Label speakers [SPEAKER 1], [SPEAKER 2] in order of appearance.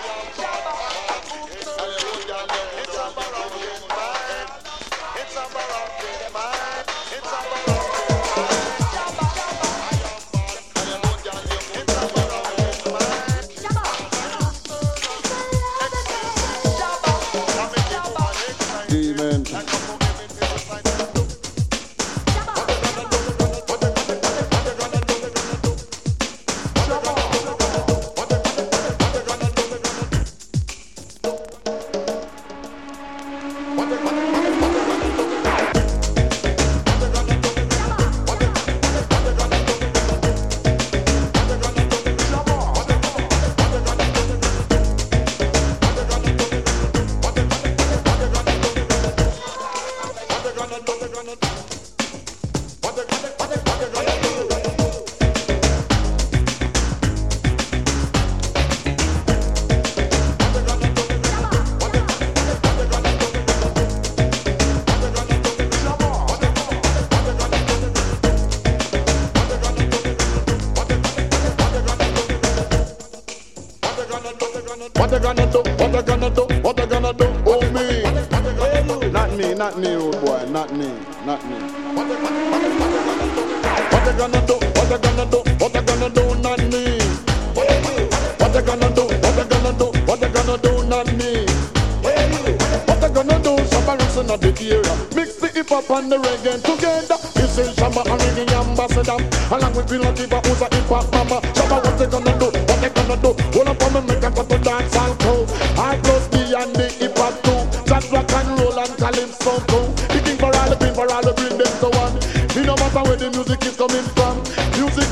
[SPEAKER 1] What they gonna do? What they gonna do? What they gonna do? Oh me. Not me, not me, old boy. Not me, not me. What they gonna do? What they gonna do? What they gonna do? Not me. What they gonna do? What they gonna do? What they gonna do? Not me. What they gonna do? Shabba Ranks in the area. Mix the hip hop and the reggae together. This is Shabba and reggae ambassador. Along with Phil Lativa, who's a hip hop mama. Shabba, what they gonna do? What they gonna do? Hold up on me, make a couple dance and go. I plus D and the hip hop too. Jazz, rock and roll and calypso too. The king for all the queen for all the bring them to one. You no matter where the music is coming from.